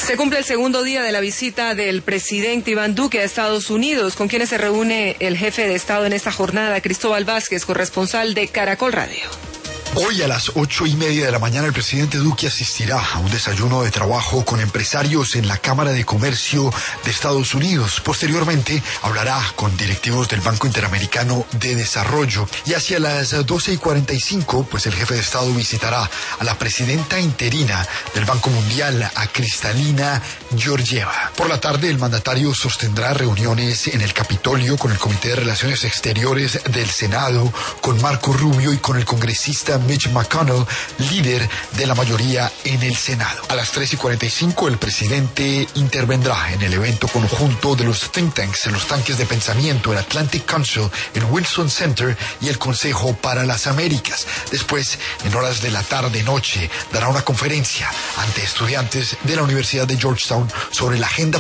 Se cumple el segundo día de la visita del presidente Iván Duque a Estados Unidos, con quienes se reúne el jefe de Estado en esta jornada, Cristóbal Vázquez, corresponsal de Caracol Radio. Hoy a las 8:30 de la mañana el presidente Duque asistirá a un desayuno de trabajo con empresarios en la Cámara de Comercio de Estados Unidos. Posteriormente hablará con directivos del Banco Interamericano de Desarrollo y hacia las 12:45 pues el jefe de Estado visitará a la presidenta interina del Banco Mundial, a Kristalina Georgieva. Por la tarde el mandatario sostendrá reuniones en el Capitolio con el Comité de Relaciones Exteriores del Senado, con Marco Rubio y con el congresista Mitch McConnell, líder de la mayoría en el Senado. A las 3:45 el presidente intervendrá en el evento conjunto de los think tanks, los tanques de pensamiento, el Atlantic Council, el Wilson Center y el Consejo para las Américas. Después, en horas de la tarde-noche, dará una conferencia ante estudiantes de la Universidad de Georgetown sobre la agenda